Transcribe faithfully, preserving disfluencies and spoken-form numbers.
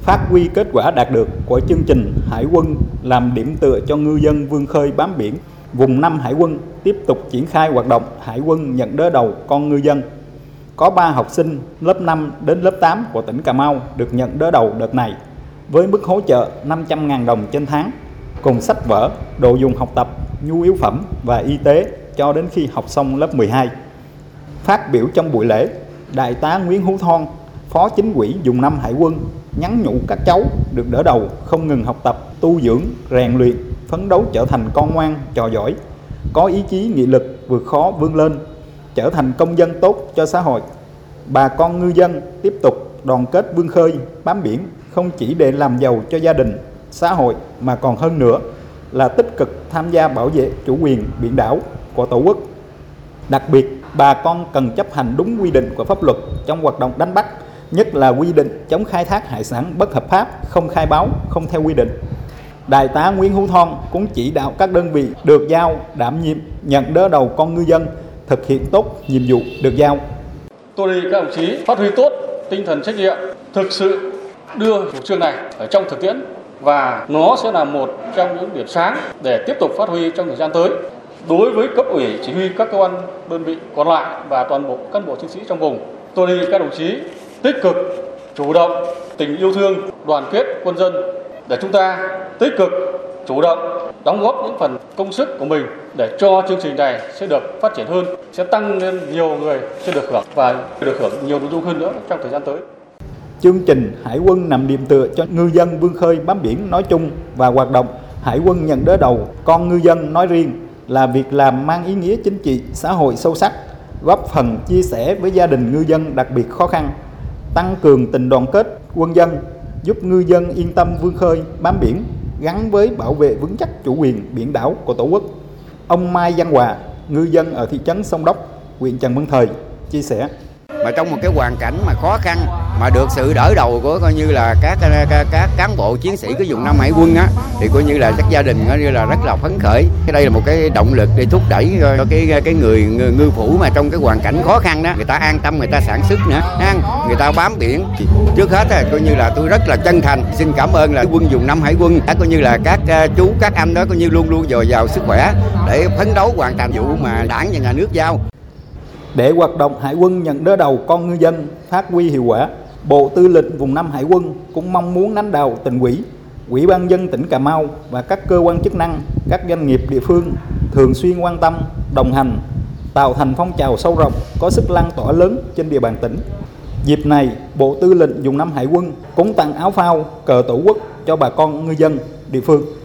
Phát huy kết quả đạt được của chương trình Hải quân làm điểm tựa cho ngư dân vươn khơi bám biển, vùng năm Hải quân tiếp tục triển khai hoạt động Hải quân nhận đỡ đầu con ngư dân. Có ba học sinh lớp năm đến lớp tám của tỉnh Cà Mau được nhận đỡ đầu đợt này với mức hỗ trợ năm trăm nghìn đồng trên tháng, cùng sách vở, đồ dùng học tập, nhu yếu phẩm và y tế cho đến khi học xong lớp mười hai. Phát biểu trong buổi lễ, Đại tá Nguyễn Hữu Thon, Phó Chính ủy vùng năm Hải quân nhắn nhủ các cháu được đỡ đầu không ngừng học tập, tu dưỡng, rèn luyện, phấn đấu trở thành con ngoan, trò giỏi, có ý chí nghị lực vượt khó vươn lên, trở thành công dân tốt cho xã hội. Bà con ngư dân tiếp tục đoàn kết vươn khơi, bám biển không chỉ để làm giàu cho gia đình, xã hội mà còn hơn nữa là tích cực tham gia bảo vệ chủ quyền biển đảo của Tổ quốc. Đặc biệt, bà con cần chấp hành đúng quy định của pháp luật trong hoạt động đánh bắt, nhất là quy định chống khai thác hải sản bất hợp pháp, không khai báo, không theo quy định. Đại tá Nguyễn Hữu Thon cũng chỉ đạo các đơn vị được giao đảm nhiệm nhận đỡ đầu con ngư dân thực hiện tốt nhiệm vụ được giao. Tôi đề nghị các đồng chí phát huy tốt tinh thần trách nhiệm, thực sự đưa chủ trương này ở trong thực tiễn và nó sẽ là một trong những điểm sáng để tiếp tục phát huy trong thời gian tới. Đối với cấp ủy chỉ huy các cơ quan đơn vị còn lại và toàn bộ cán bộ chiến sĩ trong vùng, tôi đề nghị các đồng chí tích cực, chủ động, tình yêu thương, đoàn kết quân dân để chúng ta tích cực, chủ động đóng góp những phần công sức của mình để cho chương trình này sẽ được phát triển hơn, sẽ tăng lên nhiều người sẽ được hưởng và được hưởng nhiều nội dung hơn nữa trong thời gian tới. Chương trình Hải quân nằm điểm tựa cho ngư dân vươn khơi bám biển nói chung và hoạt động Hải quân nhận đỡ đầu con ngư dân nói riêng là việc làm mang ý nghĩa chính trị, xã hội sâu sắc, góp phần chia sẻ với gia đình ngư dân đặc biệt khó khăn, tăng cường tình đoàn kết quân dân, giúp ngư dân yên tâm vươn khơi bám biển, gắn với bảo vệ vững chắc chủ quyền biển đảo của Tổ quốc. Ông Mai Văn Hòa, ngư dân ở thị trấn Sông Đốc, huyện Trần Văn Thời chia sẻ: mà trong một cái hoàn cảnh mà khó khăn mà được sự đỡ đầu của coi như là các các, các cán bộ chiến sĩ của vùng năm Hải quân á, thì coi như là các gia đình coi như là rất là phấn khởi. Cái đây là một cái động lực để thúc đẩy cho cái cái người ngư, ngư phủ mà trong cái hoàn cảnh khó khăn đó, người ta an tâm, người ta sản xuất nữa, người ta bám biển. Trước hết là coi như là tôi rất là chân thành xin cảm ơn là quân vùng năm Hải quân, coi như là các chú các anh đó coi như luôn luôn dồi dào sức khỏe để phấn đấu hoàn thành vụ mà đảng và nhà nước giao. Để hoạt động Hải quân nhận đỡ đầu con ngư dân phát huy hiệu quả, Bộ Tư lệnh vùng năm Hải quân cũng mong muốn lãnh đạo Tỉnh ủy, Ủy ban dân tỉnh Cà Mau và các cơ quan chức năng, các doanh nghiệp địa phương thường xuyên quan tâm, đồng hành, tạo thành phong trào sâu rộng, có sức lan tỏa lớn trên địa bàn tỉnh. Dịp này, Bộ Tư lệnh vùng năm Hải quân cũng tặng áo phao, cờ Tổ quốc cho bà con ngư dân địa phương.